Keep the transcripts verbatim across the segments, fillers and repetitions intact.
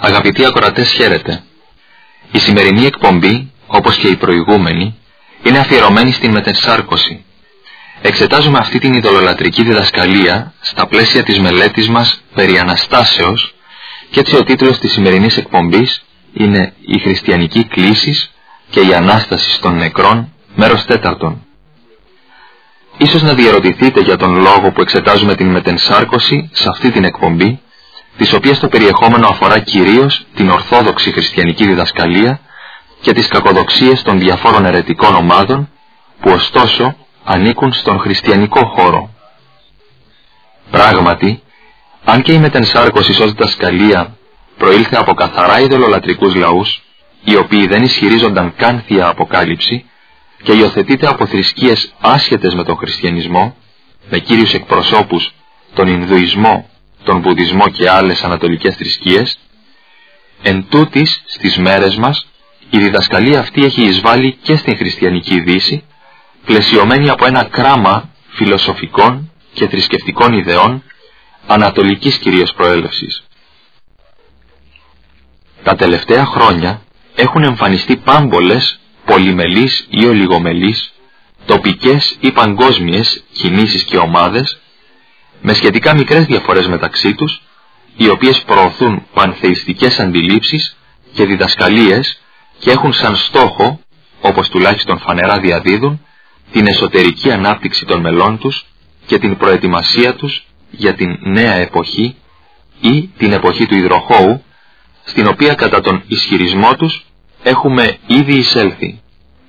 Αγαπητοί ακροατές, χαίρετε. Η σημερινή εκπομπή, όπως και η προηγούμενη, είναι αφιερωμένη στην μετενσάρκωση. Εξετάζουμε αυτή την ειδωλολατρική διδασκαλία στα πλαίσια της μελέτης μας περί Αναστάσεως και έτσι ο τίτλος της σημερινής εκπομπής είναι «Η χριστιανική κλίσης και η Ανάσταση των νεκρών, μέρος τέταρτον». Ίσως να διερωτηθείτε για τον λόγο που εξετάζουμε την μετενσάρκωση σε αυτή την εκπομπή, της οποίας το περιεχόμενο αφορά κυρίως την ορθόδοξη χριστιανική διδασκαλία και τις κακοδοξίες των διαφόρων αιρετικών ομάδων, που ωστόσο ανήκουν στον χριστιανικό χώρο. Πράγματι, αν και η μετενσάρκωση ως διδασκαλία προήλθε από καθαρά ειδωλολατρικούς λαούς, οι οποίοι δεν ισχυρίζονταν καν θεία αποκάλυψη, και υιοθετείται από θρησκείες άσχετες με τον χριστιανισμό, με κύριους εκπροσώπους τον Ινδουισμό, τον Βουδισμό και άλλες ανατολικές θρησκείες, εν τούτης στις μέρες μας η διδασκαλία αυτή έχει εισβάλει και στην χριστιανική Δύση, πλαισιωμένη από ένα κράμα φιλοσοφικών και θρησκευτικών ιδεών ανατολικής κυρίως προέλευσης. Τα τελευταία χρόνια έχουν εμφανιστεί πάμπολες, πολυμελείς ή ολιγομελείς, τοπικές ή παγκόσμιες κινήσεις και ομάδες, με σχετικά μικρές διαφορές μεταξύ τους, οι οποίες προωθούν πανθεϊστικές αντιλήψεις και διδασκαλίες και έχουν σαν στόχο, όπως τουλάχιστον φανερά διαδίδουν, την εσωτερική ανάπτυξη των μελών τους και την προετοιμασία τους για την νέα εποχή ή την εποχή του υδροχώου, στην οποία κατά τον ισχυρισμό τους έχουμε ήδη εισέλθει.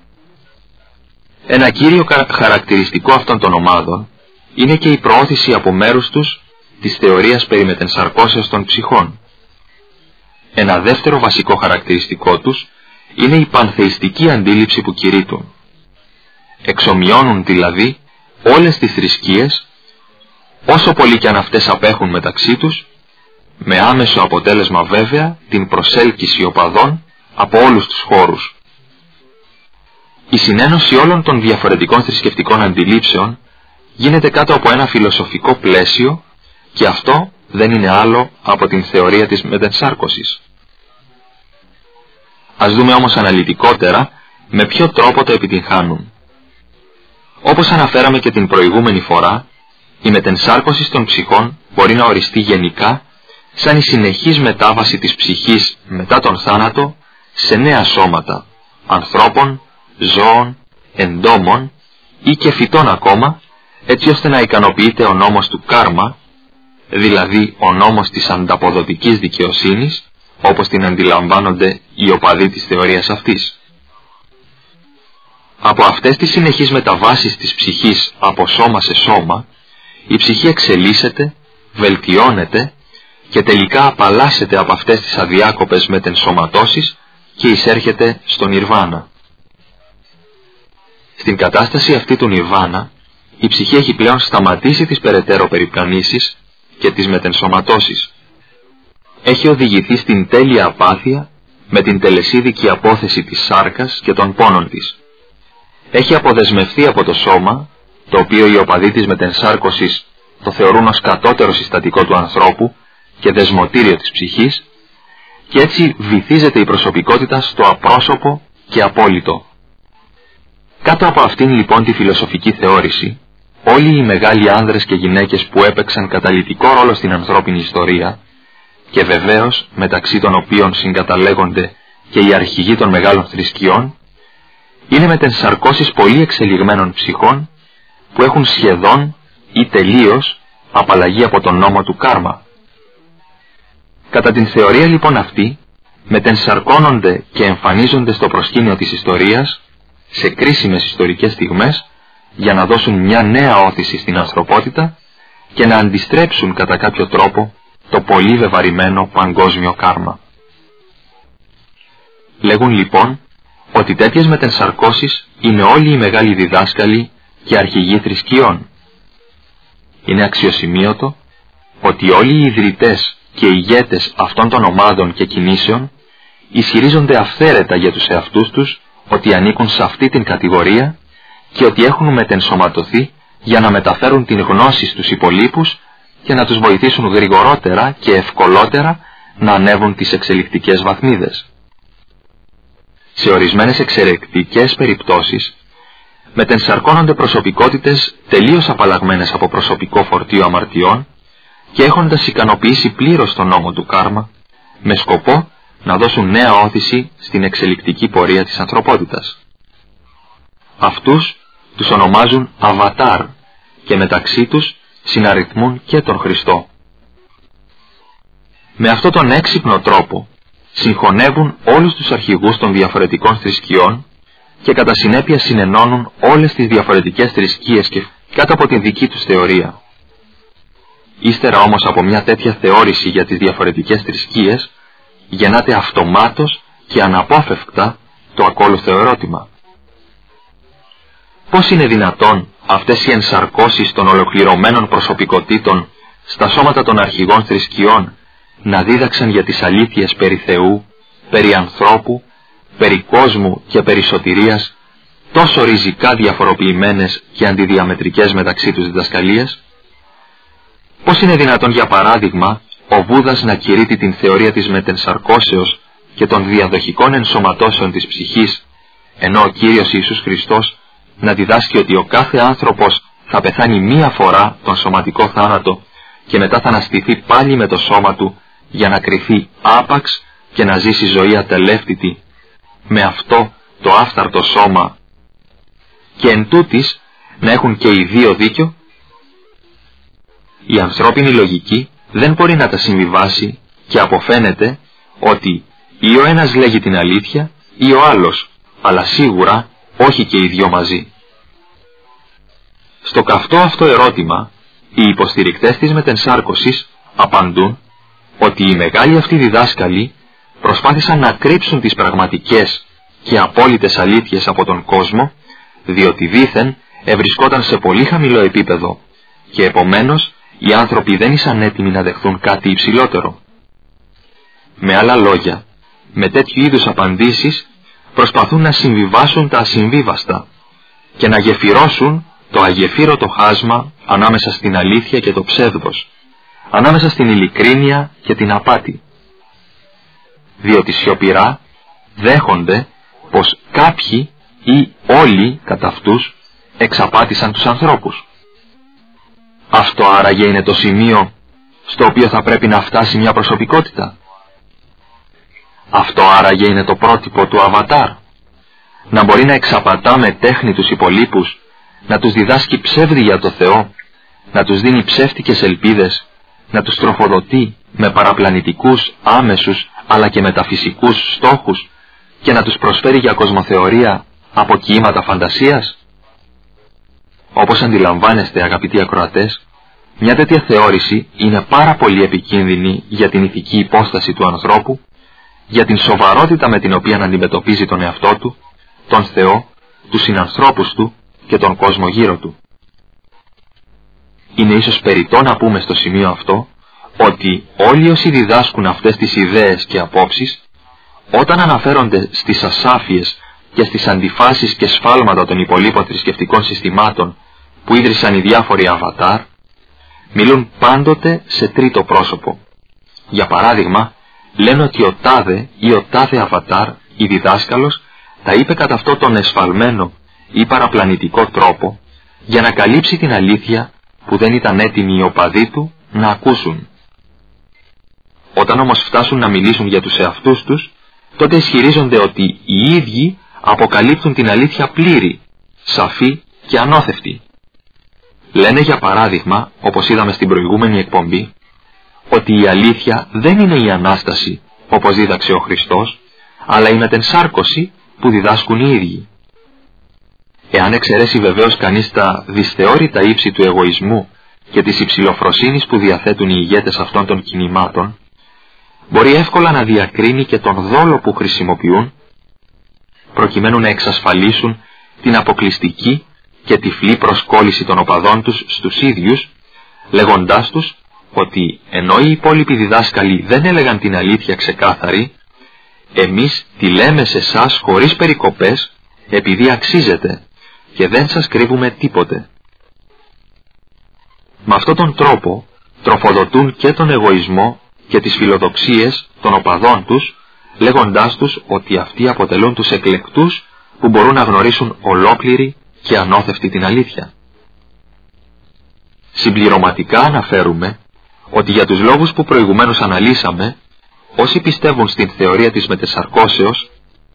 Ένα κύριο χαρακτηριστικό αυτών των ομάδων είναι και η προώθηση από μέρους τους της θεωρίας περί μετενσαρκώσεως των ψυχών. Ένα δεύτερο βασικό χαρακτηριστικό τους είναι η πανθεϊστική αντίληψη που κηρύττουν. Εξομοιώνουν δηλαδή όλες τις θρησκείες, όσο πολύ και αν αυτές απέχουν μεταξύ τους, με άμεσο αποτέλεσμα βέβαια την προσέλκυση οπαδών από όλους τους χώρους. Η συνένωση όλων των διαφορετικών θρησκευτικών αντιλήψεων γίνεται κάτω από ένα φιλοσοφικό πλαίσιο, και αυτό δεν είναι άλλο από την θεωρία της μετενσάρκωσης. Ας δούμε όμως αναλυτικότερα με ποιο τρόπο το επιτυγχάνουν. Όπως αναφέραμε και την προηγούμενη φορά, η μετενσάρκωση των ψυχών μπορεί να οριστεί γενικά σαν η συνεχής μετάβαση της ψυχής μετά τον θάνατο σε νέα σώματα, ανθρώπων, ζώων, εντόμων ή και φυτών ακόμα, έτσι ώστε να ικανοποιείται ο νόμος του κάρμα, δηλαδή ο νόμος της ανταποδοτικής δικαιοσύνης, όπως την αντιλαμβάνονται οι οπαδοί της θεωρίας αυτής. Από αυτές τις συνεχείς μεταβάσεις της ψυχής από σώμα σε σώμα, η ψυχή εξελίσσεται, βελτιώνεται και τελικά απαλλάσσεται από αυτές τις αδιάκοπες μετενσωματώσεις και εισέρχεται στον Νιρβάνα. Στην κατάσταση αυτή του Νιρβάνα, η ψυχή έχει πλέον σταματήσει τις περαιτέρω περιπλανήσεις και τις μετενσωματώσεις. Έχει οδηγηθεί στην τέλεια απάθεια με την τελεσίδικη απόθεση της σάρκας και των πόνων της. Έχει αποδεσμευθεί από το σώμα, το οποίο οι οπαδοί της μετενσάρκωσης το θεωρούν ως κατώτερο συστατικό του ανθρώπου και δεσμοτήριο της ψυχής, και έτσι βυθίζεται η προσωπικότητα στο απρόσωπο και απόλυτο. Κάτω από αυτήν λοιπόν τη φιλοσοφική θεώρηση, όλοι οι μεγάλοι άνδρες και γυναίκες που έπαιξαν καταλυτικό ρόλο στην ανθρώπινη ιστορία, και βεβαίως μεταξύ των οποίων συγκαταλέγονται και οι αρχηγοί των μεγάλων θρησκειών, είναι μετενσαρκώσεις πολύ εξελιγμένων ψυχών που έχουν σχεδόν ή τελείως απαλλαγή από τον νόμο του κάρμα. Κατά την θεωρία λοιπόν αυτή, μετενσαρκώνονται και εμφανίζονται στο προσκήνιο της ιστορίας σε κρίσιμες ιστορικές στιγμές για να δώσουν μια νέα όθηση στην ανθρωπότητα και να αντιστρέψουν κατά κάποιο τρόπο το πολύ βεβαρημένο παγκόσμιο κάρμα. Λέγουν λοιπόν ότι τέτοιες μετενσαρκώσεις είναι όλοι οι μεγάλοι διδάσκαλοι και αρχηγοί θρησκειών. Είναι αξιοσημείωτο ότι όλοι οι ιδρυτές και ηγέτες αυτών των ομάδων και κινήσεων ισχυρίζονται αυθαίρετα για τους εαυτούς τους ότι ανήκουν σε αυτή την κατηγορία και ότι έχουν μετενσωματωθεί για να μεταφέρουν την γνώση στους υπολείπους και να τους βοηθήσουν γρηγορότερα και ευκολότερα να ανέβουν τις εξελικτικές βαθμίδες. Σε ορισμένες εξαιρετικές περιπτώσεις, μετενσαρκώνονται προσωπικότητες τελείως απαλλαγμένες από προσωπικό φορτίο αμαρτιών και έχοντας ικανοποιήσει πλήρως τον νόμο του κάρμα, με σκοπό να δώσουν νέα όθηση στην εξελικτική πορεία της ανθρωπότητας. Αυτούς τους ονομάζουν αβατάρ και μεταξύ τους συναριθμούν και τον Χριστό. Με αυτόν τον έξυπνο τρόπο συγχωνεύουν όλους τους αρχηγούς των διαφορετικών θρησκειών και κατά συνέπεια συνενώνουν όλες τις διαφορετικές θρησκείες και κάτω από την δική τους θεωρία. Ύστερα όμως από μια τέτοια θεώρηση για τις διαφορετικές θρησκείες, γεννάται αυτομάτως και αναπόφευκτα το ακόλουθο ερώτημα. Πώς είναι δυνατόν αυτές οι ενσαρκώσεις των ολοκληρωμένων προσωπικότητων στα σώματα των αρχηγών θρησκειών να δίδαξαν για τις αλήθειες περί Θεού, περί ανθρώπου, περί κόσμου και περί σωτηρίας τόσο ριζικά διαφοροποιημένες και αντιδιαμετρικές μεταξύ τους διδασκαλίες? Πώς είναι δυνατόν, για παράδειγμα, ο Βούδας να κηρύττει την θεωρία της μετενσαρκώσεως και των διαδοχικών ενσωματώσεων της ψυχής, ενώ ο Κύριος Ιησούς Χριστός να διδάσκει ότι ο κάθε άνθρωπος θα πεθάνει μία φορά τον σωματικό θάνατο και μετά θα αναστηθεί πάλι με το σώμα του για να κριθεί άπαξ και να ζήσει ζωή ατελεύτητη με αυτό το άφθαρτο σώμα, και εν τούτης να έχουν και οι δύο δίκιο? Η ανθρώπινη λογική δεν μπορεί να τα συμβιβάσει και αποφαίνεται ότι ή ο ένας λέγει την αλήθεια ή ο άλλος, αλλά σίγουρα όχι και οι δυο μαζί. Στο καυτό αυτό ερώτημα, οι υποστηρικτές της μετενσάρκωσης απαντούν ότι οι μεγάλοι αυτοί διδάσκαλοι προσπάθησαν να κρύψουν τις πραγματικές και απόλυτες αλήθειες από τον κόσμο, διότι δήθεν ευρισκόταν σε πολύ χαμηλό επίπεδο και επομένως οι άνθρωποι δεν ήσαν έτοιμοι να δεχθούν κάτι υψηλότερο. Με άλλα λόγια, με τέτοιου είδους απαντήσεις προσπαθούν να συμβιβάσουν τα ασυμβίβαστα και να γεφυρώσουν το αγεφύρωτο χάσμα ανάμεσα στην αλήθεια και το ψεύδος, ανάμεσα στην ειλικρίνεια και την απάτη. Διότι σιωπηρά δέχονται πως κάποιοι ή όλοι κατά αυτούς εξαπάτησαν τους ανθρώπους. Αυτό άραγε είναι το σημείο στο οποίο θα πρέπει να φτάσει μια προσωπικότητα? Αυτό άραγε είναι το πρότυπο του αβατάρ? Να μπορεί να εξαπατά με τέχνη τους υπολείπους, να τους διδάσκει ψεύδι για το Θεό, να τους δίνει ψεύτικες ελπίδες, να τους τροφοδοτεί με παραπλανητικούς, άμεσους αλλά και μεταφυσικούς στόχους και να τους προσφέρει για κοσμοθεωρία από ποίηματα φαντασίας? Όπως αντιλαμβάνεστε, αγαπητοί ακροατές, μια τέτοια θεώρηση είναι πάρα πολύ επικίνδυνη για την ηθική υπόσταση του ανθρώπου, για την σοβαρότητα με την οποία αντιμετωπίζει τον εαυτό του, τον Θεό, τους συνανθρώπους του και τον κόσμο γύρω του. Είναι ίσως περιττό να πούμε στο σημείο αυτό ότι όλοι όσοι διδάσκουν αυτές τις ιδέες και απόψεις, όταν αναφέρονται στις ασάφειες και στις αντιφάσεις και σφάλματα των υπολείπων θρησκευτικών συστημάτων που ίδρυσαν οι διάφοροι αβατάρ, μιλούν πάντοτε σε τρίτο πρόσωπο. Για παράδειγμα, λένε ότι ο τάδε ή ο τάδε αβατάρ ή διδάσκαλος τα είπε κατά αυτό τον εσφαλμένο ή παραπλανητικό τρόπο για να καλύψει την αλήθεια που δεν ήταν έτοιμοι οι οπαδοί του να ακούσουν. Όταν όμως φτάσουν να μιλήσουν για τους εαυτούς τους, τότε ισχυρίζονται ότι οι ίδιοι αποκαλύπτουν την αλήθεια πλήρη, σαφή και ανώθευτη. Λένε για παράδειγμα, όπως είδαμε στην προηγούμενη εκπομπή, ότι η αλήθεια δεν είναι η Ανάσταση, όπως δίδαξε ο Χριστός, αλλά η μετενσάρκωση που διδάσκουν οι ίδιοι. Εάν εξαιρέσει βεβαίως κανείς τα δυσθεώρητα ύψη του εγωισμού και της υψηλοφροσύνης που διαθέτουν οι ηγέτες αυτών των κινημάτων, μπορεί εύκολα να διακρίνει και τον δόλο που χρησιμοποιούν, προκειμένου να εξασφαλίσουν την αποκλειστική και τυφλή προσκόλληση των οπαδών τους στους ίδιους, λέγοντάς τους ότι ενώ οι υπόλοιποι διδάσκαλοι δεν έλεγαν την αλήθεια ξεκάθαρη, εμείς τη λέμε σε εσάς χωρίς περικοπές, επειδή αξίζετε και δεν σας κρύβουμε τίποτε. Με αυτόν τον τρόπο τροφοδοτούν και τον εγωισμό και τις φιλοδοξίες των οπαδών τους, λέγοντάς τους ότι αυτοί αποτελούν τους εκλεκτούς που μπορούν να γνωρίσουν ολόκληρη και ανώθευτη την αλήθεια. Συμπληρωματικά αναφέρουμε ότι για τους λόγους που προηγουμένως αναλύσαμε, όσοι πιστεύουν στην θεωρία της μετεσαρκώσεως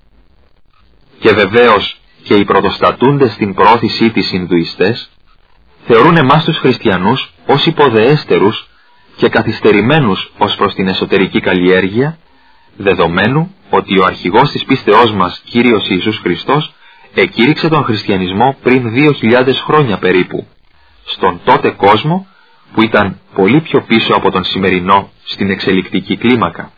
και βεβαίως και οι πρωτοστατούντες στην πρόθεσή της Ινδουιστές, θεωρούν εμάς τους χριστιανούς ως υποδεέστερους και καθυστερημένους ως προς την εσωτερική καλλιέργεια, δεδομένου ότι ο αρχηγός της πίστεώς μας, Κύριος Ιησούς Χριστός, εκήρυξε τον χριστιανισμό πριν δύο χιλιάδες χρόνια περίπου, στον τότε κόσμο που ήταν πολύ πιο πίσω από τον σημερινό στην εξελικτική κλίμακα.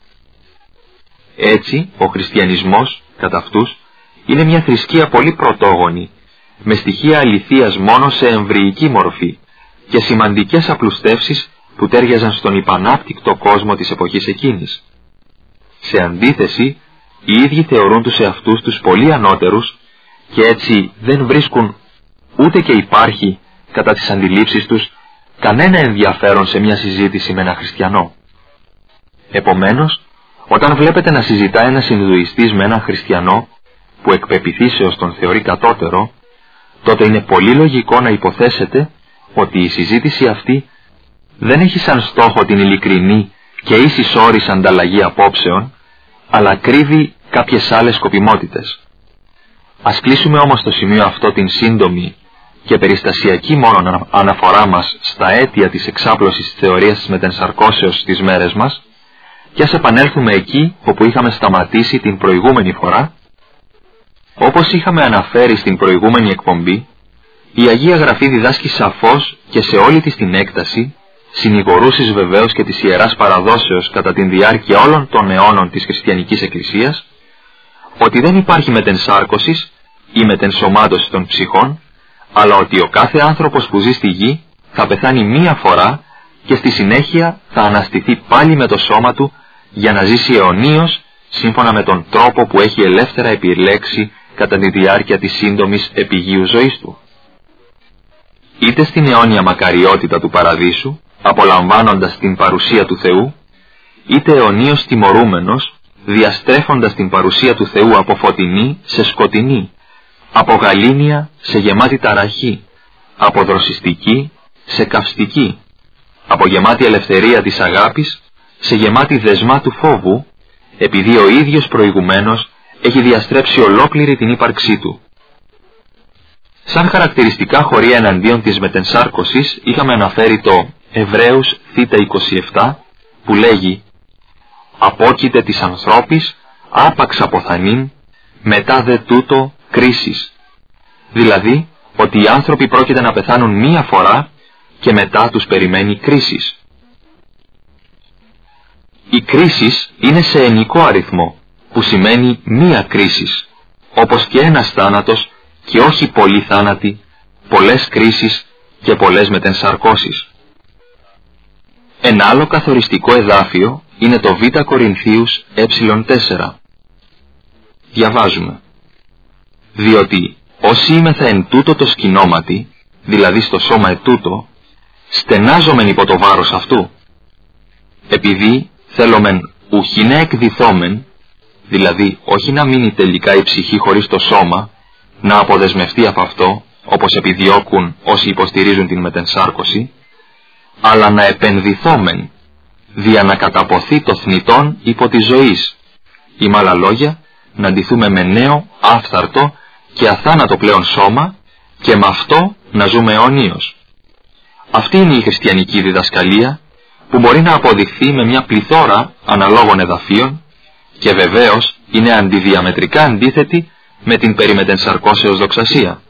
Έτσι, ο χριστιανισμός, κατά αυτούς, είναι μια θρησκεία πολύ πρωτόγονη, με στοιχεία αληθείας μόνο σε εμβρυϊκή μορφή και σημαντικές απλουστεύσεις που τέριαζαν στον υπανάπτυκτο κόσμο της εποχής εκείνης. Σε αντίθεση, οι ίδιοι θεωρούν τους εαυτούς τους πολύ ανώτερους και έτσι δεν βρίσκουν ούτε και υπάρχει κατά τις αντιλήψεις τους κανένα ενδιαφέρον σε μια συζήτηση με ένα χριστιανό. Επομένως, όταν βλέπετε να συζητά ένας Ινδουιστής με έναν χριστιανό που εκ πεποιθήσεως τον θεωρεί κατώτερο, τότε είναι πολύ λογικό να υποθέσετε ότι η συζήτηση αυτή δεν έχει σαν στόχο την ειλικρινή και ίσης όρης ανταλλαγή απόψεων, αλλά κρύβει κάποιες άλλες σκοπιμότητες. Ας κλείσουμε όμως στο σημείο αυτό την σύντομη και περιστασιακή μόνο αναφορά μας στα αίτια της εξάπλωσης της θεωρίας της μετενσαρκώσεως στις μέρες μας και ας επανέλθουμε εκεί όπου είχαμε σταματήσει την προηγούμενη φορά. Όπως είχαμε αναφέρει στην προηγούμενη εκπομπή, η Αγία Γραφή διδάσκει σαφώς και σε όλη της την έκταση, συνηγορούσεις βεβαίως και της Ιεράς Παραδόσεως κατά την διάρκεια όλων των αιώνων της χριστιανικής εκκλησίας, ότι δεν υπάρχει μετενσάρκωσης ή μετενσωμάτωση των ψυχών, αλλά ότι ο κάθε άνθρωπος που ζει στη γη θα πεθάνει μία φορά και στη συνέχεια θα αναστηθεί πάλι με το σώμα του για να ζήσει αιωνίως σύμφωνα με τον τρόπο που έχει ελεύθερα επιλέξει κατά τη διάρκεια της σύντομης επιγείου ζωής του. Είτε στην αιώνια μακαριότητα του παραδείσου, απολαμβάνοντας την παρουσία του Θεού, είτε αιωνίως τιμωρούμενος, διαστρέφοντας την παρουσία του Θεού από φωτεινή σε σκοτεινή, από γαλήνια σε γεμάτη ταραχή, από δροσιστική σε καυστική, από γεμάτη ελευθερία της αγάπης σε γεμάτη δεσμά του φόβου, επειδή ο ίδιος προηγουμένως έχει διαστρέψει ολόκληρη την ύπαρξή του. Σαν χαρακτηριστικά χωρία εναντίον της μετενσάρκωσης είχαμε αναφέρει το Εβραίους Θ είκοσι επτά που λέγει «Απόκειται της ανθρώπης άπαξ αποθανήν, μετά δε τούτο κρίσης». Δηλαδή ότι οι άνθρωποι πρόκειται να πεθάνουν μία φορά και μετά τους περιμένει κρίσης. Η κρίσης είναι σε ενικό αριθμό, που σημαίνει μία κρίσης, όπως και ένας θάνατος και όχι πολλοί θάνατοι, πολλές κρίσεις και πολλές μετενσαρκώσεις. Ένα άλλο καθοριστικό εδάφιο είναι το Β Κορινθίους ε τέσσερα. Διαβάζουμε. Διότι όσοι είμεθα εν τούτο το σκηνώματι, δηλαδή στο σώμα ετούτο, στενάζομεν υπό το βάρος αυτού. Επειδή θέλομεν ουχή να εκδηθόμεν, δηλαδή όχι να μείνει τελικά η ψυχή χωρίς το σώμα, να αποδεσμευτεί από αυτό, όπως επιδιώκουν όσοι υποστηρίζουν την μετενσάρκωση, αλλά να επενδυθόμεν, δια να καταποθεί το θνητόν υπό της ζωής, ή με άλλα λόγια, να ντυθούμε με νέο, άφθαρτο και αθάνατο πλέον σώμα και με αυτό να ζούμε αιωνίως. Αυτή είναι η χριστιανική διδασκαλία που μπορεί να αποδειχθεί με μια πληθώρα αναλόγων εδαφίων και βεβαίως είναι αντιδιαμετρικά αντίθετη με την περί μετενσαρκώσεως δοξασία.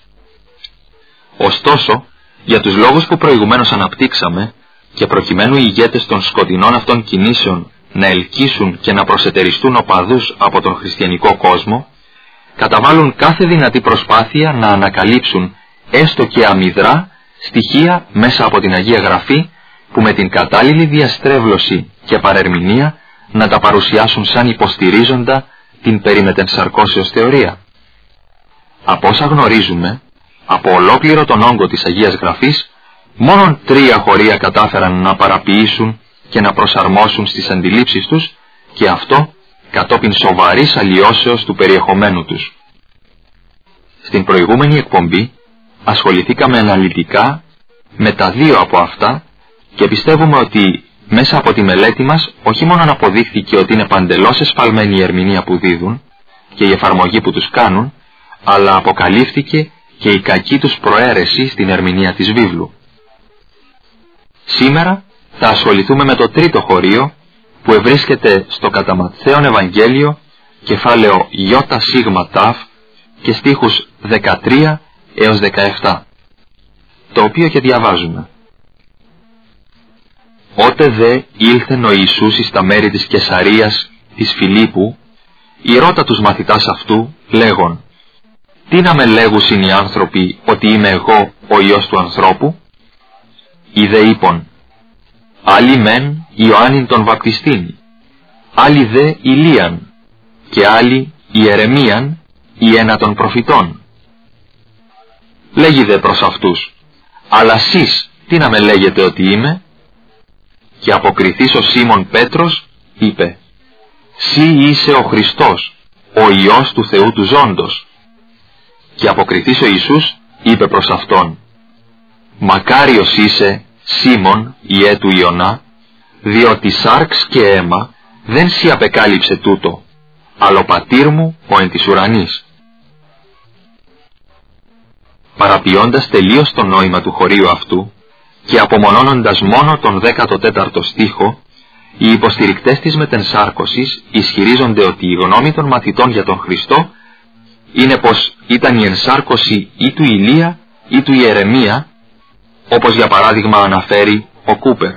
Ωστόσο, για τους λόγους που προηγουμένως αναπτύξαμε και προκειμένου οι ηγέτες των σκοτεινών αυτών κινήσεων να ελκύσουν και να προσετεριστούν οπαδούς από τον χριστιανικό κόσμο, καταβάλουν κάθε δυνατή προσπάθεια να ανακαλύψουν έστω και αμυδρά στοιχεία μέσα από την Αγία Γραφή που με την κατάλληλη διαστρέβλωση και παρερμηνία να τα παρουσιάσουν σαν υποστηρίζοντα την περί μετενσαρκώσεως θεωρία. Από όσα γνωρίζουμε, από ολόκληρο τον όγκο της Αγίας Γραφής, μόνον τρία χωρία κατάφεραν να παραποιήσουν και να προσαρμόσουν στις αντιλήψεις τους, και αυτό κατόπιν σοβαρής αλλοιώσεως του περιεχομένου τους. Στην προηγούμενη εκπομπή ασχοληθήκαμε αναλυτικά με τα δύο από αυτά και πιστεύουμε ότι μέσα από τη μελέτη μας όχι μόνο αποδείχθηκε ότι είναι παντελώς εσφαλμένη η ερμηνεία που δίδουν και η εφαρμογή που τους κάνουν, αλλά αποκαλύφθηκε και η κακή τους προαίρεση στην ερμηνεία της βίβλου. Σήμερα θα ασχοληθούμε με το τρίτο χωρίο που ευρίσκεται στο κατά Ματθαίον Ευαγγέλιο, κεφάλαιο Ι σίγμα ταφ και στίχους δεκατρία έως δεκαεπτά, το οποίο και διαβάζουμε. Ότε δε ήλθεν ο Ιησούς εις τα μέρη της Καισαρίας της Φιλίππου, ηρώτα τους μαθητάς αυτού, λέγον, τι να με λέγουσιν οι άνθρωποι ότι είμαι εγώ ο Υιός του ανθρώπου? Οι δε είπον, άλλοι μεν Ιωάννην τον βαπτιστήν, άλλοι δε Ηλίαν, και άλλοι Ιερεμίαν ή ένα των προφητών. Λέγει δε προς αυτούς, αλλά σεις τι να με λέγετε ότι είμαι? Και αποκριθείς ο Σίμων Πέτρος είπε, σύ είσαι ο Χριστός, ο Υιός του Θεού του ζώντος. Και αποκριθείς ο Ιησούς είπε προς αυτόν, μακάριος είσαι Σίμων ιέ του Ιωνά, διότι σάρξ και αίμα δεν σοι απεκάλυψε τούτο, αλλά ο πατήρ μου ο εν της ουρανής. Παραποιώντας τελείως το νόημα του χωρίου αυτού και απομονώνοντας μόνο τον δέκατο τέταρτο στίχο, οι υποστηρικτές της μετενσάρκωσης ισχυρίζονται ότι η γνώμη των μαθητών για τον Χριστό είναι πως ήταν η ενσάρκωση ή του Ηλία ή του Ιερεμία, όπως για παράδειγμα αναφέρει ο Κούπερ.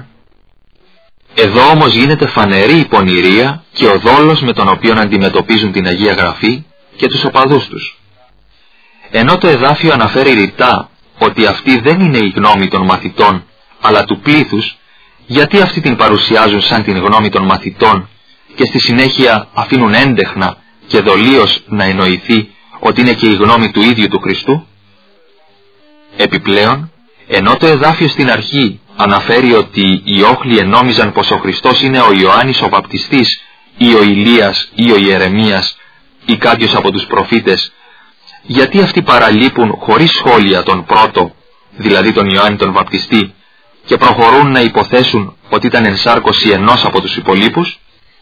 Εδώ όμως γίνεται φανερή η πονηρία και ο δόλος με τον οποίο αντιμετωπίζουν την Αγία Γραφή και τους οπαδούς τους. Ενώ το εδάφιο αναφέρει ρητά ότι αυτή δεν είναι η γνώμη των μαθητών, αλλά του πλήθους, γιατί αυτοί την παρουσιάζουν σαν την γνώμη των μαθητών και στη συνέχεια αφήνουν έντεχνα και δολίως να εννοηθεί ότι είναι και η γνώμη του ίδιου του Χριστού? Επιπλέον, ενώ το εδάφιο στην αρχή αναφέρει ότι οι όχλοι ενόμιζαν πως ο Χριστός είναι ο Ιωάννης ο Βαπτιστής ή ο Ηλίας ή ο Ιερεμίας ή κάποιος από τους προφήτες, γιατί αυτοί παραλείπουν χωρίς σχόλια τον πρώτο, δηλαδή τον Ιωάννη τον Βαπτιστή, και προχωρούν να υποθέσουν ότι ήταν ενσάρκωση ενός από τους υπολείπους?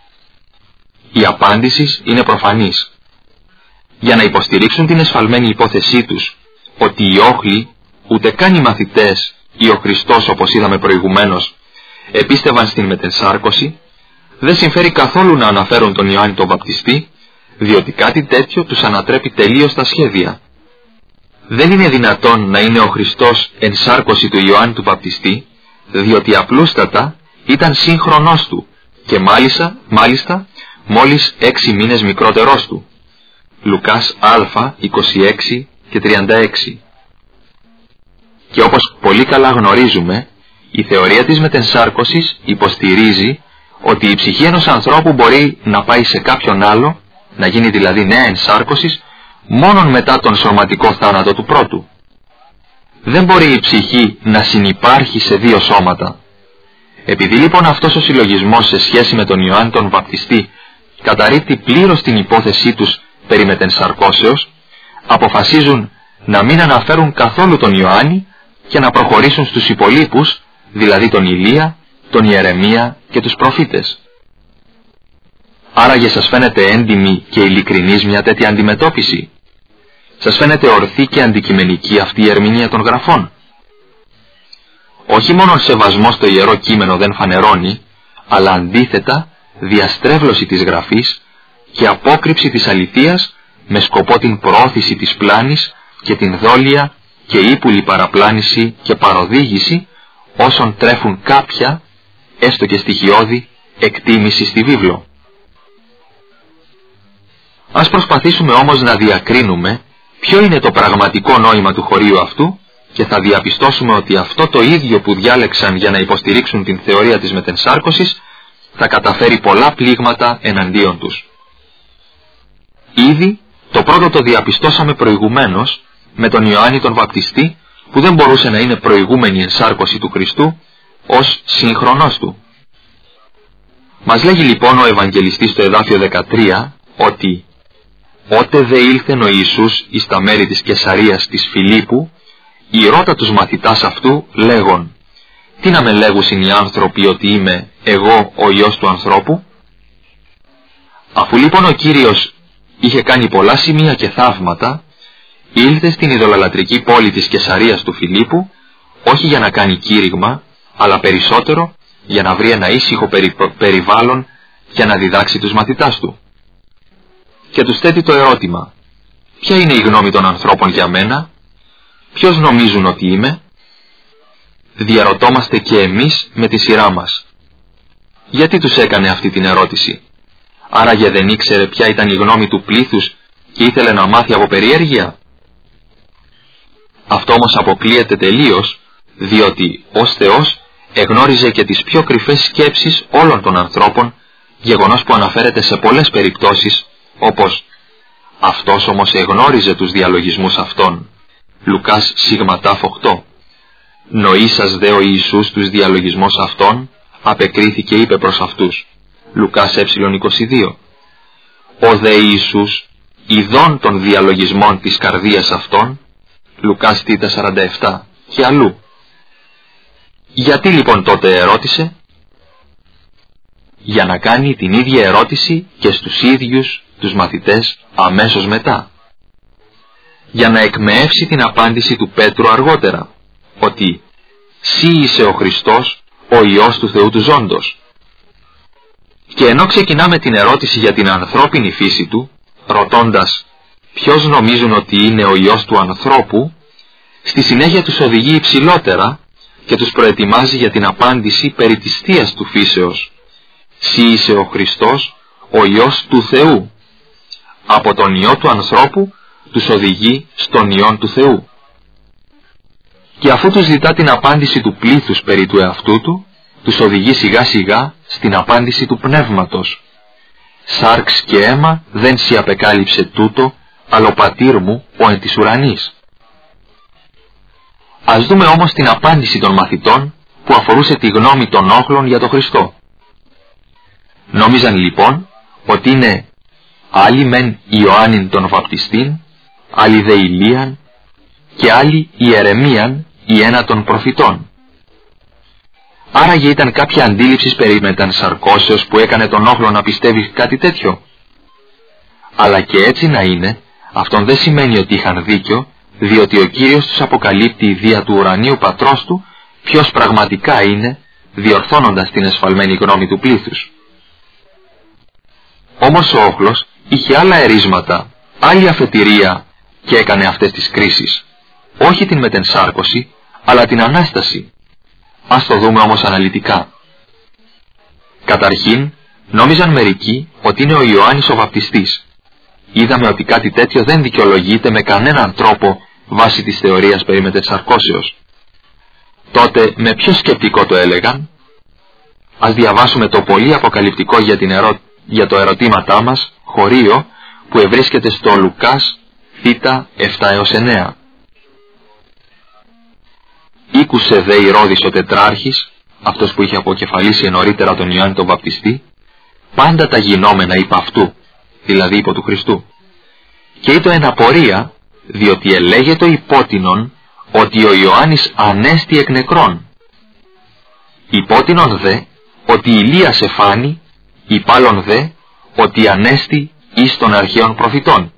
Η απάντηση είναι προφανής. Για να υποστηρίξουν την εσφαλμένη υπόθεσή τους ότι οι όχλοι, ούτε καν οι μαθητές ή ο Χριστός, όπως είδαμε προηγουμένως, επίστευαν στην μετενσάρκωση, δεν συμφέρει καθόλου να αναφέρουν τον Ιωάννη τον Βαπτιστή, διότι κάτι τέτοιο τους ανατρέπει τελείως τα σχέδια. Δεν είναι δυνατόν να είναι ο Χριστός ενσάρκωση του Ιωάννη του Βαπτιστή, διότι απλούστατα ήταν σύγχρονός του και μάλιστα, μάλιστα μόλις έξι μήνες μικρότερός του. Λουκάς Α είκοσι έξι και τριάντα έξι. Και όπως πολύ καλά γνωρίζουμε, η θεωρία της μετενσάρκωσης υποστηρίζει ότι η ψυχή ενός ανθρώπου μπορεί να πάει σε κάποιον άλλο, να γίνει δηλαδή νέα ενσάρκωσης, μόνον μετά τον σωματικό θάνατο του πρώτου. Δεν μπορεί η ψυχή να συνυπάρχει σε δύο σώματα. Επειδή λοιπόν αυτός ο συλλογισμός σε σχέση με τον Ιωάννη τον Βαπτιστή καταρρίπτει πλήρως την υπόθεσή τους περί μετενσαρκώσεως, αποφασίζουν να μην αναφέρουν καθόλου τον Ιωάννη και να προχωρήσουν στους υπολείπους, δηλαδή τον Ηλία, τον Ιερεμία και τους προφήτες. Άραγε σας φαίνεται έντιμη και ειλικρινής μια τέτοια αντιμετώπιση? Σας φαίνεται ορθή και αντικειμενική αυτή η ερμηνεία των γραφών? Όχι μόνο σεβασμό στο Ιερό Κείμενο δεν φανερώνει, αλλά αντίθετα διαστρέβλωση της γραφής και απόκρυψη της αληθείας με σκοπό την προώθηση της πλάνης και την δόλια και ύπουλη παραπλάνηση και παροδήγηση όσων τρέφουν κάποια, έστω και στοιχειώδη, εκτίμηση στη βίβλο. Ας προσπαθήσουμε όμως να διακρίνουμε ποιο είναι το πραγματικό νόημα του χωρίου αυτού και θα διαπιστώσουμε ότι αυτό το ίδιο που διάλεξαν για να υποστηρίξουν την θεωρία της μετενσάρκωσης θα καταφέρει πολλά πλήγματα εναντίον τους. Ήδη το πρώτο το διαπιστώσαμε προηγουμένως με τον Ιωάννη τον Βαπτιστή, που δεν μπορούσε να είναι προηγούμενη ενσάρκωση του Χριστού ως σύγχρονός του. Μας λέγει λοιπόν ο Ευαγγελιστής στο εδάφιο δεκατρία ότι «Ότε δε ήλθεν ο Ιησούς εις τα μέρη της Καισαρίας της Φιλίππου, ηρώτα τους μαθητάς αυτού λέγον, τι να με λέγουσιν οι άνθρωποι ότι είμαι εγώ ο Υιός του ανθρώπου?» Αφού λοιπόν ο Κύριος είχε κάνει πολλά σημεία και θαύματα, ήλθε στην ειδωλολατρική πόλη της Καισαρίας του Φιλίππου, όχι για να κάνει κήρυγμα, αλλά περισσότερο για να βρει ένα ήσυχο περι... περιβάλλον για να διδάξει τους μαθητάς του. Και τους θέτει το ερώτημα, ποια είναι η γνώμη των ανθρώπων για μένα, ποιος νομίζουν ότι είμαι? Διαρωτόμαστε και εμείς με τη σειρά μας. Γιατί τους έκανε αυτή την ερώτηση? Άραγε δεν ήξερε ποια ήταν η γνώμη του πλήθους και ήθελε να μάθει από περιέργεια? Αυτό όμως αποκλείεται τελείως, διότι ως Θεός εγνώριζε και τις πιο κρυφές σκέψεις όλων των ανθρώπων, γεγονός που αναφέρεται σε πολλές περιπτώσεις, όπως «Αυτός όμως εγνώριζε τους διαλογισμούς αυτών» Λουκάς σίγμα τάφ οκτώ. «Νοήσας δε ο Ιησούς τους διαλογισμούς αυτών, απεκρίθηκε είπε προς αυτούς» Λουκάς ε είκοσι δύο. «Ο δε Ιησούς ειδών των διαλογισμών της καρδίας αυτών» Λουκάς τ σαράντα επτά και αλλού. Γιατί λοιπόν τότε ερώτησε? Για να κάνει την ίδια ερώτηση και στους ίδιους τους μαθητές αμέσως μετά. Για να εκμεεύσει την απάντηση του Πέτρου αργότερα, ότι «Συ είσαι ο Χριστός, ο Υιός του Θεού του Ζώντος». Και ενώ ξεκινάμε την ερώτηση για την ανθρώπινη φύση του, ρωτώντας ποιος νομίζουν ότι είναι ο Υιός του ανθρώπου, στη συνέχεια τους οδηγεί υψηλότερα και τους προετοιμάζει για την απάντηση περί της θείας του φύσεως. «Συ είσαι ο Χριστός, ο Υιός του Θεού». Από τον Υιό του ανθρώπου τους οδηγεί στον Υιόν του Θεού. Και αφού τους ζητά την απάντηση του πλήθους περί του εαυτού του, τους οδηγεί σιγά σιγά στην απάντηση του πνεύματος. «Σάρξ και αίμα δεν σοι απεκάλυψε τούτο, αλλά ο πατήρ μου ο εν της ουρανής». Ας δούμε όμως την απάντηση των μαθητών που αφορούσε τη γνώμη των όχλων για τον Χριστό. Νόμιζαν λοιπόν ότι είναι άλλοι μεν Ιωάννην τον Βαπτιστήν, άλλοι δε Ηλίαν και άλλοι Ιερεμίαν ή ένα των προφητών. Άραγε ήταν κάποια αντίληψη περί μετανσαρκώσεως που έκανε τον όχλο να πιστεύει κάτι τέτοιο? Αλλά και έτσι να είναι, αυτόν δεν σημαίνει ότι είχαν δίκιο, διότι ο Κύριος τους αποκαλύπτει δια του ουρανίου πατρός του ποιος πραγματικά είναι, διορθώνοντας την εσφαλμένη γνώμη του πλήθους. Όμως ο όχλος είχε άλλα ερίσματα, άλλη αφετηρία και έκανε αυτές τις κρίσεις. Όχι την μετενσάρκωση, αλλά την Ανάσταση. Ας το δούμε όμως αναλυτικά. Καταρχήν, νόμιζαν μερικοί ότι είναι ο Ιωάννης ο Βαπτιστής. Είδαμε ότι κάτι τέτοιο δεν δικαιολογείται με κανέναν τρόπο βάσει της θεωρίας περί μετενσαρκώσεως. Τότε με ποιο σκεπτικό το έλεγαν? Ας διαβάσουμε το πολύ αποκαλυπτικό για, την ερω... για το ερωτήματά μας χωρίο που ευρίσκεται στο Λουκάς Θ επτά έως εννέα. «Ήκουσε δε Ηρώδης ο τετράρχης», αυτός που είχε αποκεφαλίσει νωρίτερα τον Ιωάννη τον Βαπτιστή, πάντα τα γινόμενα υπ' αυτού, δηλαδή υπό του Χριστού. Και είτο εν απορία, διότι ελέγετο υπότινον ότι ο Ιωάννης ανέστη εκ νεκρών. Υπότινον δε ότι Ηλίας εφάνη, υπάλλον δε ότι ανέστη εις των αρχαίων προφητών.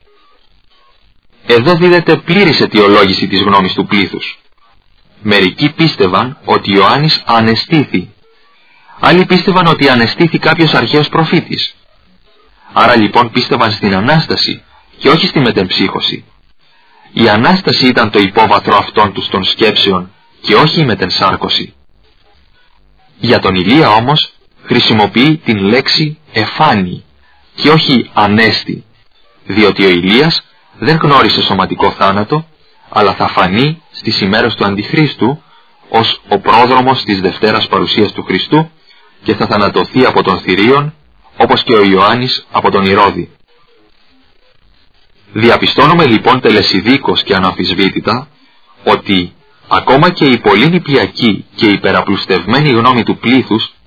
Εδώ δίδεται πλήρης αιτιολόγηση της γνώμης του πλήθους. Μερικοί πίστευαν ότι Ιωάννης ανεστήθη. Άλλοι πίστευαν ότι ανεστήθη κάποιος αρχαίος προφήτης. Άρα λοιπόν πίστευαν στην Ανάσταση και όχι στη μετεμψύχωση. Η Ανάσταση ήταν το υπόβαθρο αυτών τους των σκέψεων και όχι η μετενσάρκωση. Για τον Ηλία όμως χρησιμοποιεί την λέξη εφάνη και όχι ανέστη, διότι ο Ηλίας δεν γνώρισε σωματικό θάνατο, αλλά θα φανεί στις ημέρες του Αντιχρίστου ως ο πρόδρομος της Δευτέρας Παρουσίας του Χριστού και θα θανατωθεί από τον θηρίον, όπως και ο Ιωάννης από τον Ηρώδη. Διαπιστώνουμε λοιπόν τελεσιδίκως και αναμφισβήτητα ότι ακόμα και η πολύ νηπιακή και υπεραπλουστευμένη γνώμη του πλήθους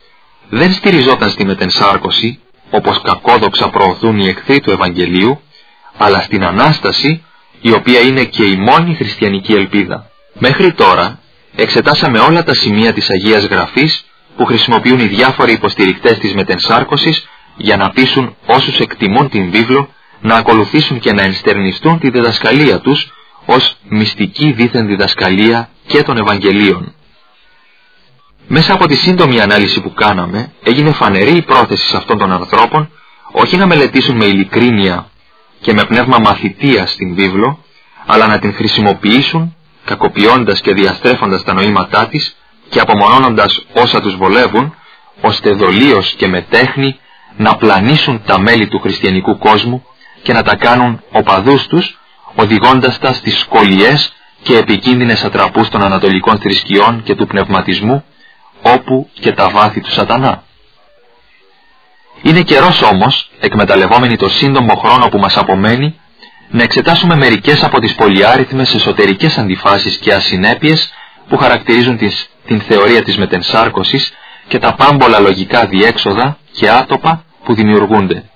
δεν στηριζόταν στη μετενσάρκωση, όπως κακόδοξα προωθούν οι εχθροί του Ευαγγελίου, αλλά στην Ανάσταση, η οποία είναι και η μόνη χριστιανική ελπίδα. Μέχρι τώρα εξετάσαμε όλα τα σημεία της Αγίας Γραφής που χρησιμοποιούν οι διάφοροι υποστηρικτές της μετενσάρκωσης για να πείσουν όσους εκτιμούν την βίβλο να ακολουθήσουν και να ενστερνιστούν τη διδασκαλία τους ως μυστική δίθεν διδασκαλία και των Ευαγγελίων. Μέσα από τη σύντομη ανάλυση που κάναμε, έγινε φανερή η πρόθεση σε αυτών των ανθρώπων όχι να μελετήσουν με ειλικρίνεια και με πνεύμα μαθητείας την βίβλο, αλλά να την χρησιμοποιήσουν, κακοποιώντας και διαστρέφοντας τα νοήματά της και απομονώνοντας όσα τους βολεύουν, ώστε δολίως και με τέχνη να πλανήσουν τα μέλη του χριστιανικού κόσμου και να τα κάνουν οπαδούς τους, οδηγώντας τα στις σκολιές και επικίνδυνες ατραπούς των ανατολικών θρησκειών και του πνευματισμού, όπου και τα βάθη του σατανά. Είναι καιρός όμως, εκμεταλλευόμενοι το σύντομο χρόνο που μας απομένει, να εξετάσουμε μερικές από τις πολυάριθμες εσωτερικές αντιφάσεις και ασυνέπειες που χαρακτηρίζουν τις, την θεωρία της μετενσάρκωσης και τα πάμπολα λογικά διέξοδα και άτοπα που δημιουργούνται.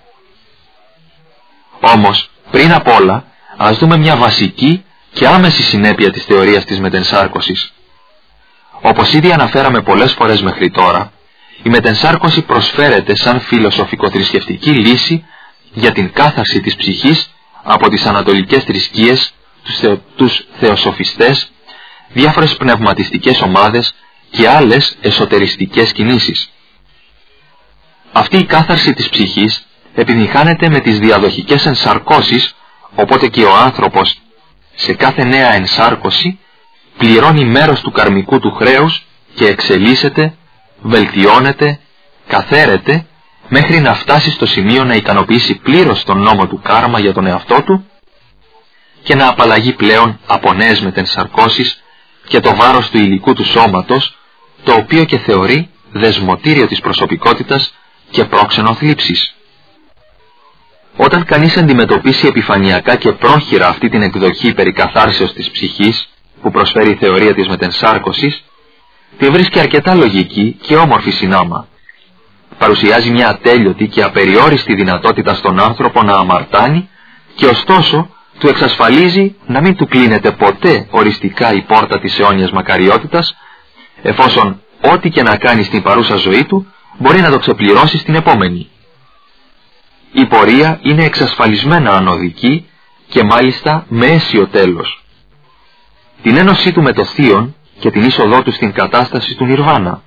Όμως, πριν απ' όλα, ας δούμε μια βασική και άμεση συνέπεια της θεωρίας της μετενσάρκωσης. Όπως ήδη αναφέραμε πολλές φορές μέχρι τώρα, η μετενσάρκωση προσφέρεται σαν φιλοσοφικο-θρησκευτική λύση για την κάθαρση της ψυχής από τις ανατολικές θρησκείες, τους, θεο, τους θεοσοφιστές, διάφορες πνευματιστικές ομάδες και άλλες εσωτεριστικές κινήσεις. Αυτή η κάθαρση της ψυχής επιτυγχάνεται με τις διαδοχικές ενσαρκώσεις, οπότε και ο άνθρωπος σε κάθε νέα ενσάρκωση πληρώνει μέρος του καρμικού του χρέους και εξελίσσεται, βελτιώνεται, καθαίρεται, μέχρι να φτάσει στο σημείο να ικανοποιήσει πλήρως τον νόμο του κάρμα για τον εαυτό του και να απαλλαγεί πλέον από νέες μετενσαρκώσεις και το βάρος του υλικού του σώματος, το οποίο και θεωρεί δεσμοτήριο της προσωπικότητας και πρόξενο θλίψης. Όταν κανείς αντιμετωπίσει επιφανειακά και πρόχειρα αυτή την εκδοχή περί καθάρσεως της ψυχής που προσφέρει η θεωρία της μετενσάρκωσης, τη βρίσκει αρκετά λογική και όμορφη συνάμα. Παρουσιάζει μια ατέλειωτη και απεριόριστη δυνατότητα στον άνθρωπο να αμαρτάνει και ωστόσο του εξασφαλίζει να μην του κλείνεται ποτέ οριστικά η πόρτα της αιώνιας μακαριότητας, εφόσον ό,τι και να κάνει στην παρούσα ζωή του μπορεί να το ξεπληρώσει στην επόμενη. Η πορεία είναι εξασφαλισμένα ανωδική και μάλιστα με αίσιο τέλος. Την ένωσή του με το Θείον και την είσοδό του στην κατάσταση του Νιρβάνα.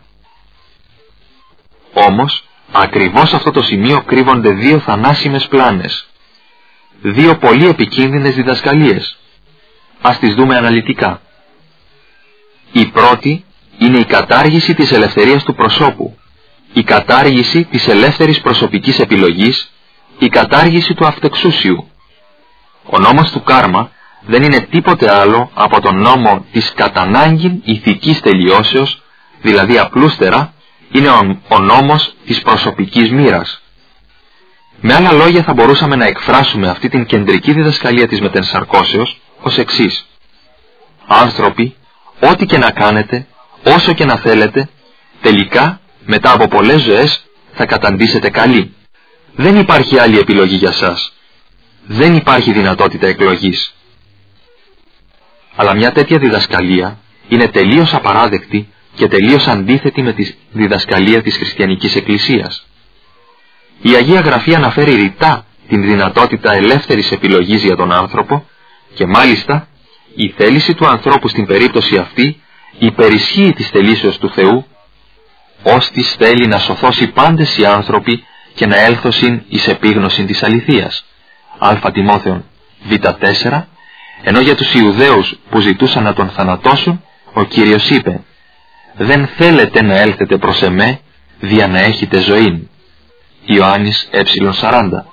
Όμως, ακριβώς σε αυτό το σημείο κρύβονται δύο θανάσιμες πλάνες. Δύο πολύ επικίνδυνες διδασκαλίες. Ας τις δούμε αναλυτικά. Η πρώτη είναι η κατάργηση της ελευθερίας του προσώπου, η κατάργηση της ελεύθερης προσωπικής επιλογής, η κατάργηση του αυτεξούσιου. Ο νόμος του κάρμα δεν είναι τίποτε άλλο από τον νόμο της κατανάγκην ηθικής τελειώσεως, δηλαδή απλούστερα είναι ο, ο νόμος της προσωπικής μοίρας. Με άλλα λόγια θα μπορούσαμε να εκφράσουμε αυτή την κεντρική διδασκαλία της μετενσαρκώσεως ως εξής. Άνθρωποι, ό,τι και να κάνετε, όσο και να θέλετε, τελικά μετά από πολλές ζωές θα καταντήσετε καλοί. Δεν υπάρχει άλλη επιλογή για σας. Δεν υπάρχει δυνατότητα εκλογής. Αλλά μια τέτοια διδασκαλία είναι τελείως απαράδεκτη και τελείως αντίθετη με τη διδασκαλία της χριστιανικής εκκλησίας. Η Αγία Γραφή αναφέρει ρητά την δυνατότητα ελεύθερης επιλογής για τον άνθρωπο και μάλιστα η θέληση του ανθρώπου στην περίπτωση αυτή υπερισχύει της θελήσεως του Θεού, ώστις θέλει να σωθώσει πάντες οι άνθρωποι και να έλθωσιν εις επίγνωσιν της αληθείας. Α Τιμόθεον Β τέσσερα, ενώ για τους Ιουδαίους που ζητούσαν να τον θανατώσουν, ο Κύριος είπε «Δεν θέλετε να έλθετε προς εμέ, δια να έχετε ζωήν». Ιωάννης Ε σαράντα.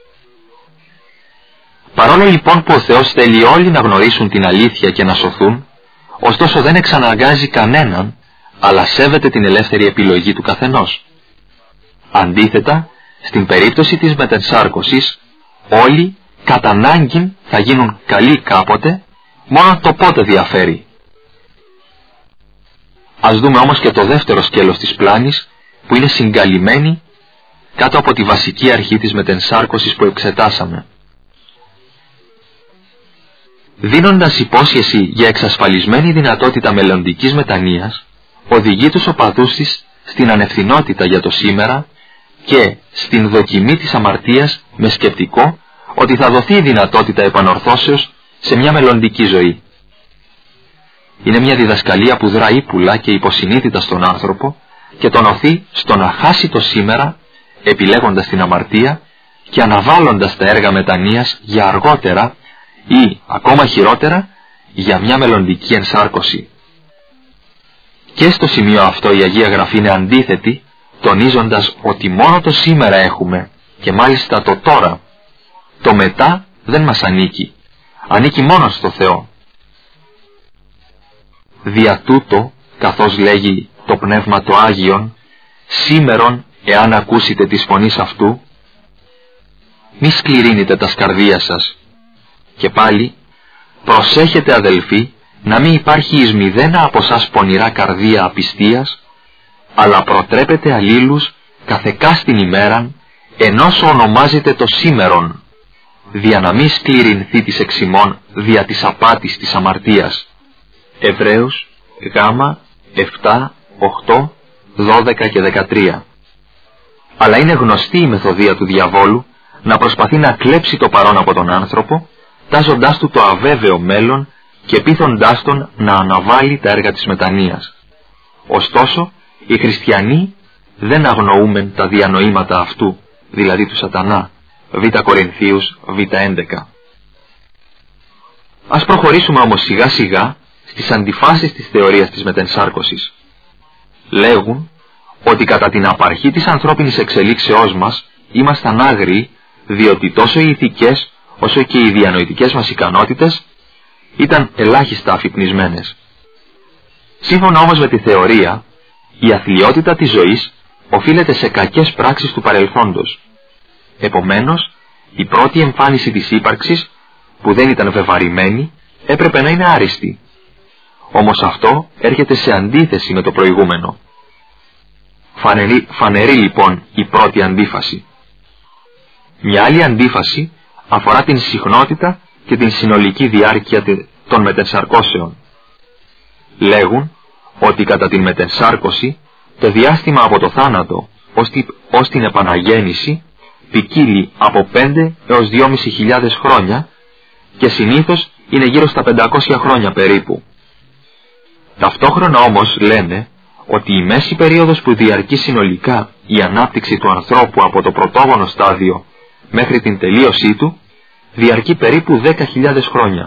Παρόλο λοιπόν που ο Θεός θέλει όλοι να γνωρίσουν την αλήθεια και να σωθούν, ωστόσο δεν εξαναγκάζει κανέναν, αλλά σέβεται την ελεύθερη επιλογή του καθενός. Αντίθετα, στην περίπτωση της μετενσάρκωσης, όλοι κατά ανάγκην θα γίνουν καλοί κάποτε, μόνο το πότε διαφέρει. Ας δούμε όμως και το δεύτερο σκέλος της πλάνης, που είναι συγκαλυμμένη κάτω από τη βασική αρχή της μετενσάρκωσης που εξετάσαμε. Δίνοντας υπόσχεση για εξασφαλισμένη δυνατότητα μελλοντικής μετανοίας, οδηγεί τους οπαδούς της στην ανευθυνότητα για το σήμερα και στην δοκιμή της αμαρτίας με σκεπτικό ότι θα δοθεί η δυνατότητα επανορθώσεως σε μια μελλοντική ζωή. Είναι μια διδασκαλία που δρά ύπουλα και υποσυνείδητα στον άνθρωπο και τον οθεί στο να χάσει το σήμερα, επιλέγοντας την αμαρτία και αναβάλλοντας τα έργα μετανοίας για αργότερα ή, ακόμα χειρότερα, για μια μελλοντική ενσάρκωση. Και στο σημείο αυτό η Αγία Γραφή είναι αντίθετη, τονίζοντας ότι μόνο το σήμερα έχουμε και μάλιστα το τώρα. Το μετά δεν μας ανήκει, ανήκει μόνο στο Θεό. Δια τούτο, καθώς λέγει το Πνεύμα το Άγιον, σήμερον εάν ακούσετε της φωνής αυτού, μη σκληρύνετε τα σκαρδία σας. Και πάλι, προσέχετε αδελφοί, να μην υπάρχει εις μηδένα από σας πονηρά καρδία απιστίας, αλλά προτρέπετε αλλήλους καθεκάστην ημέραν, ενός ονομάζετε το σήμερον, δια να μη σκληρυνθεί της εξημών δια της απάτης της αμαρτίας. Εβραίους, γάμα, επτά, οκτώ, δώδεκα και δεκατρία. Αλλά είναι γνωστή η μεθοδεία του διαβόλου να προσπαθεί να κλέψει το παρόν από τον άνθρωπο, τάζοντάς του το αβέβαιο μέλλον και πείθοντάς τον να αναβάλει τα έργα της μετανοίας. Ωστόσο, οι χριστιανοί δεν αγνοούμεν τα διανοήματα αυτού, δηλαδή του σατανά. Β Κορινθίους, Β έντεκα. Ας προχωρήσουμε όμως σιγά σιγά στις αντιφάσεις της θεωρίας της μετενσάρκωσης. Λέγουν ότι κατά την απαρχή της ανθρώπινης εξελίξεώς μας ήμασταν άγριοι, διότι τόσο οι ηθικές όσο και οι διανοητικές μας ικανότητες ήταν ελάχιστα αφυπνισμένες. Σύμφωνα όμως με τη θεωρία, η αθλιότητα της ζωής οφείλεται σε κακές πράξεις του παρελθόντος. Επομένως, η πρώτη εμφάνιση της ύπαρξης, που δεν ήταν βεβαρημένη, έπρεπε να είναι άριστη. Όμως αυτό έρχεται σε αντίθεση με το προηγούμενο. Φανερή, φανερή λοιπόν η πρώτη αντίφαση. Μια άλλη αντίφαση αφορά την συχνότητα και την συνολική διάρκεια των μετενσαρκώσεων. Λέγουν ότι κατά την μετενσάρκωση το διάστημα από το θάνατο ως την, ως την επαναγέννηση ποικίλει από πέντε έως δυόμισι χιλιάδες χρόνια και συνήθως είναι γύρω στα πεντακόσια χρόνια περίπου. Ταυτόχρονα όμως λένε ότι η μέση περίοδος που διαρκεί συνολικά η ανάπτυξη του ανθρώπου από το πρωτόγονο στάδιο μέχρι την τελείωσή του διαρκεί περίπου δέκα χιλιάδες χρόνια.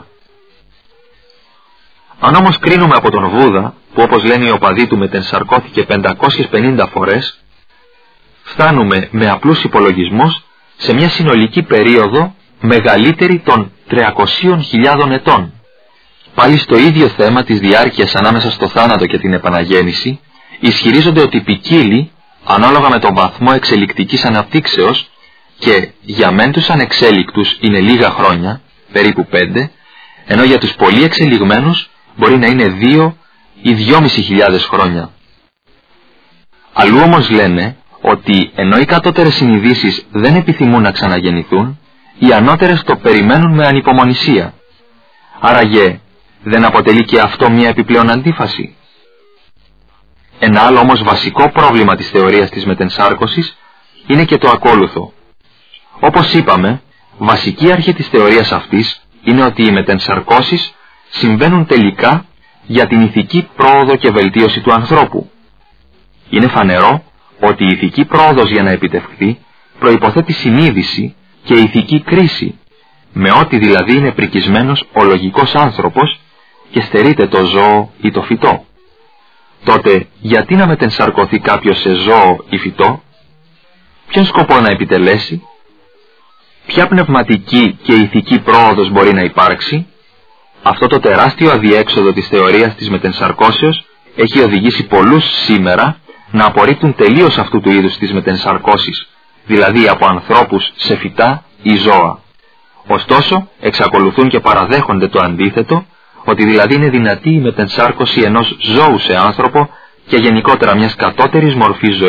Αν όμως κρίνουμε από τον Βούδα, που όπως λένε οι οπαδοί του μετενσαρκώθηκε πεντακόσιες πενήντα φορές, φτάνουμε με απλούς υπολογισμούς σε μια συνολική περίοδο μεγαλύτερη των τριακοσίων χιλιάδων ετών. Πάλι στο ίδιο θέμα της διάρκειας ανάμεσα στο θάνατο και την επαναγέννηση, ισχυρίζονται ότι ποικίλει ανάλογα με τον βαθμό εξελικτικής αναπτύξεως και για μεν τους ανεξέλικτους είναι λίγα χρόνια, περίπου πέντε, ενώ για τους πολύ εξελιγμένους μπορεί να είναι δύο ή δυόμισι χιλιάδες χρόνια. Αλλού όμως λένε ότι ενώ οι κατώτερες συνειδήσεις δεν επιθυμούν να ξαναγεννηθούν, οι ανώτερες το περιμένουν με ανυπομονησία. Άραγε δεν αποτελεί και αυτό μια επιπλέον αντίφαση? Ένα άλλο όμως βασικό πρόβλημα της θεωρίας της μετενσάρκωσης είναι και το ακόλουθο. Όπως είπαμε, βασική αρχή της θεωρίας αυτής είναι ότι οι μετενσαρκώσεις συμβαίνουν τελικά για την ηθική πρόοδο και βελτίωση του ανθρώπου. Είναι φανερό ότι η ηθική πρόοδος για να επιτευχθεί προϋποθέτει συνείδηση και ηθική κρίση, με ό,τι δηλαδή είναι πρικισμένος ο λογικός άνθρωπος και στερείται το ζώο ή το φυτό. Τότε γιατί να μετενσαρκωθεί κάποιος σε ζώο ή φυτό? Ποιον σκοπό να επιτελέσει? Ποια πνευματική και ηθική πρόοδος μπορεί να υπάρξει? Αυτό το τεράστιο αδιέξοδο της θεωρίας της μετενσαρκώσεως έχει οδηγήσει πολλούς σήμερα να απορρίπτουν τελείως αυτού του είδους τις μετενσαρκώσεις, δηλαδή από ανθρώπους σε φυτά ή ζώα. Ωστόσο, εξακολουθούν και παραδέχονται το αντίθετο, ότι δηλαδή είναι δυνατή η μετενσάρκωση ενός ζώου σε άνθρωπο και γενικότερα μιας κατώτερης μορφής ζωής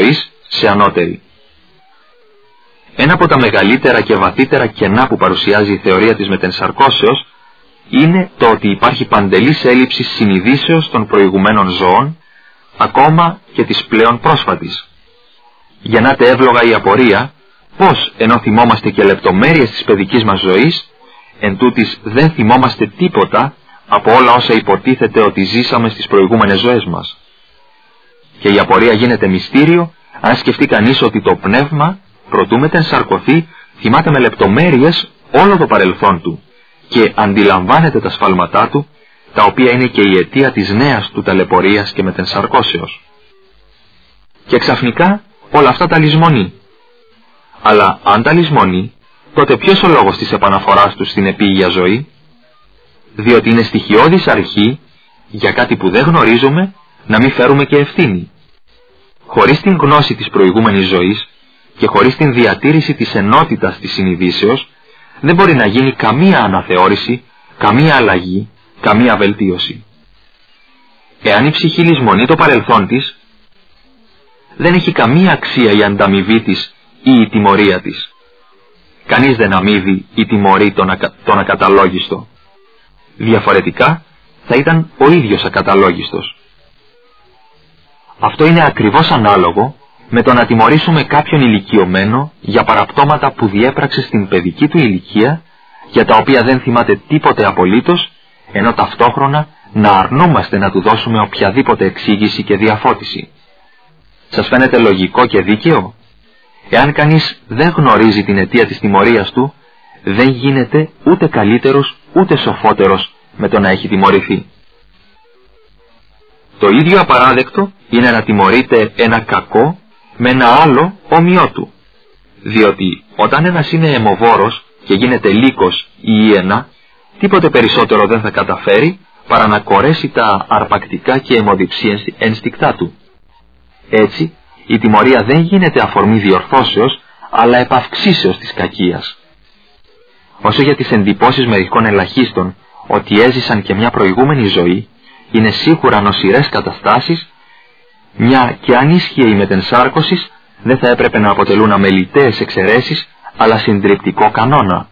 σε ανώτερη. Ένα από τα μεγαλύτερα και βαθύτερα κενά που παρουσιάζει η θεωρία της μετενσαρκώσεως είναι το ότι υπάρχει παντελής έλλειψη συνειδήσεως των προηγουμένων ζώων, ακόμα και της πλέον πρόσφατης. Γεννάται εύλογα η απορία πώς, ενώ θυμόμαστε και λεπτομέρειες της παιδικής μας ζωής, εν τούτης δεν θυμόμαστε τίποτα από όλα όσα υποτίθεται ότι ζήσαμε στις προηγούμενες ζωές μας. Και η απορία γίνεται μυστήριο αν σκεφτεί κανείς ότι το πνεύμα, προτού μετενσαρκωθεί, θυμάται με λεπτομέρειες όλο το παρελθόν του και αντιλαμβάνεται τα σφάλματά του, τα οποία είναι και η αιτία της νέας του ταλαιπωρίας και μετενσαρκώσεως. Και ξαφνικά όλα αυτά τα λησμονεί. Αλλά αν τα λησμονεί, τότε ποιος ο λόγος της επαναφοράς του στην επίγεια ζωή? Διότι είναι στοιχειώδης αρχή για κάτι που δεν γνωρίζουμε να μην φέρουμε και ευθύνη. Χωρίς την γνώση της προηγούμενης ζωής και χωρίς την διατήρηση της ενότητας της συνειδήσεως, δεν μπορεί να γίνει καμία αναθεώρηση, καμία αλλαγή, καμία βελτίωση. Εάν η ψυχή λησμονεί το παρελθόν της, δεν έχει καμία αξία η ανταμοιβή της ή η τιμωρία της. Κανείς δεν αμείβει ή τιμωρεί τον, ακα... τον ακαταλόγιστο. Διαφορετικά θα ήταν ο ίδιος ακαταλόγιστος. Αυτό είναι ακριβώς ανάλογο με το να τιμωρήσουμε κάποιον ηλικιωμένο για παραπτώματα που διέπραξε στην παιδική του ηλικία, για τα οποία δεν θυμάται τίποτε απολύτως, ενώ ταυτόχρονα να αρνούμαστε να του δώσουμε οποιαδήποτε εξήγηση και διαφώτιση. Σας φαίνεται λογικό και δίκαιο? Εάν κανείς δεν γνωρίζει την αιτία της τιμωρίας του, δεν γίνεται ούτε καλύτερος ούτε σοφότερος με το να έχει τιμωρηθεί. Το ίδιο απαράδεκτο είναι να τιμωρείται ένα κακό με ένα άλλο όμοιό του. Διότι όταν ένας είναι αιμοβόρος και γίνεται λύκος ή ήενα, τίποτε περισσότερο δεν θα καταφέρει παρά να κορέσει τα αρπακτικά και αιμοδιψή ένστικτά του. Έτσι, η τιμωρία δεν γίνεται αφορμή διορθώσεως, αλλά επαυξήσεως της κακίας. Όσο για τις εντυπώσεις μερικών ελαχίστων ότι έζησαν και μια προηγούμενη ζωή, είναι σίγουρα νοσηρές καταστάσεις, μια και αν ίσχυε η μετενσάρκωσης, δεν θα έπρεπε να αποτελούν αμεληταίες εξαιρέσεις, αλλά συντριπτικό κανόνα.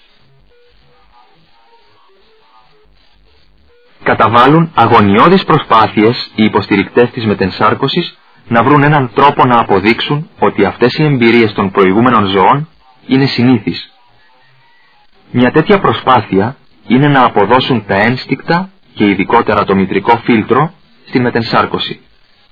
Καταβάλουν αγωνιώδεις προσπάθειες οι υποστηρικτές της μετενσάρκωσης να βρουν έναν τρόπο να αποδείξουν ότι αυτές οι εμπειρίες των προηγούμενων ζωών είναι συνήθεις. Μια τέτοια προσπάθεια είναι να αποδώσουν τα ένστικτα και ειδικότερα το μητρικό φίλτρο στην μετενσάρκωση.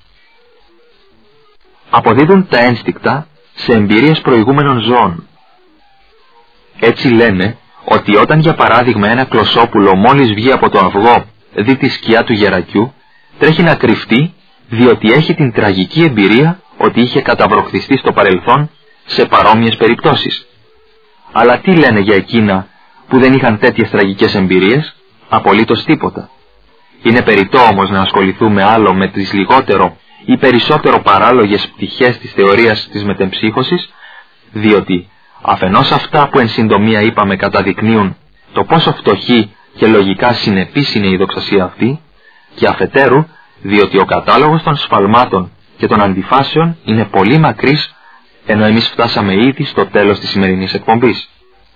Αποδίδουν τα ένστικτα σε εμπειρίες προηγούμενων ζώων. Έτσι λένε ότι όταν για παράδειγμα ένα κλωσόπουλο μόλις βγει από το αυγό δει τη σκιά του γερακιού, τρέχει να κρυφτεί διότι έχει την τραγική εμπειρία ότι είχε καταβροχθιστεί στο παρελθόν σε παρόμοιες περιπτώσεις. Αλλά τι λένε για εκείνα που δεν είχαν τέτοιες τραγικές εμπειρίες? Απολύτως τίποτα. Είναι περιττό όμως να ασχοληθούμε άλλο με τις λιγότερο ή περισσότερο παράλογες πτυχές της θεωρίας της μετεμψύχωσης, διότι αφενός αυτά που εν συντομία είπαμε καταδεικνύουν το πόσο φτωχή και λογικά συνεπής είναι η δοξασία αυτή, και αφετέρου διότι ο κατάλογος των σφαλμάτων και των αντιφάσεων είναι πολύ μακρύς, ενώ εμείς φτάσαμε ήδη στο τέλος της σημερινής εκπομπής.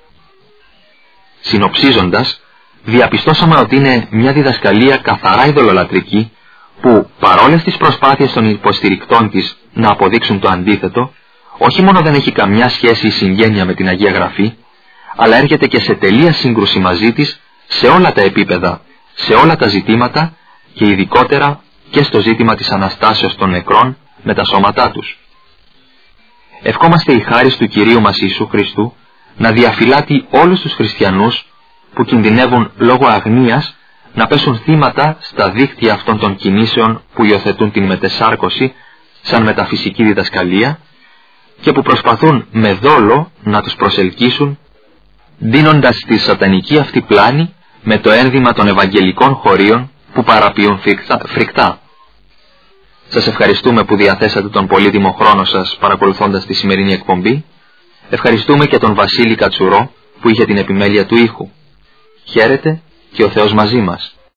Συνοψίζοντας, διαπιστώσαμε ότι είναι μια διδασκαλία καθαρά ειδωλολατρική, που παρόλες τις προσπάθειες των υποστηρικτών της να αποδείξουν το αντίθετο, όχι μόνο δεν έχει καμιά σχέση ή συγγένεια με την Αγία Γραφή, αλλά έρχεται και σε τελεία σύγκρουση μαζί της σε όλα τα επίπεδα, σε όλα τα ζητήματα και ειδικότερα και στο ζήτημα της Αναστάσεως των νεκρών με τα σώματά τους. Ευχόμαστε η χάρις του Κυρίου μας Ιησού Χριστού να διαφυλάτει όλους τους χριστιανούς που κινδυνεύουν λόγω αγνίας να πέσουν θύματα στα δίκτυα αυτών των κινήσεων που υιοθετούν την μετεσάρκωση σαν μεταφυσική διδασκαλία και που προσπαθούν με δόλο να τους προσελκύσουν, δίνοντας τη σατανική αυτή πλάνη με το ένδυμα των ευαγγελικών χωρίων που παραποιούν φρικτά. Σας ευχαριστούμε που διαθέσατε τον πολύτιμο χρόνο σας παρακολουθώντας τη σημερινή εκπομπή. Ευχαριστούμε και τον Βασίλη Κατσουρό που είχε την επιμέλεια του ήχου. Χαίρετε και ο Θεός μαζί μας.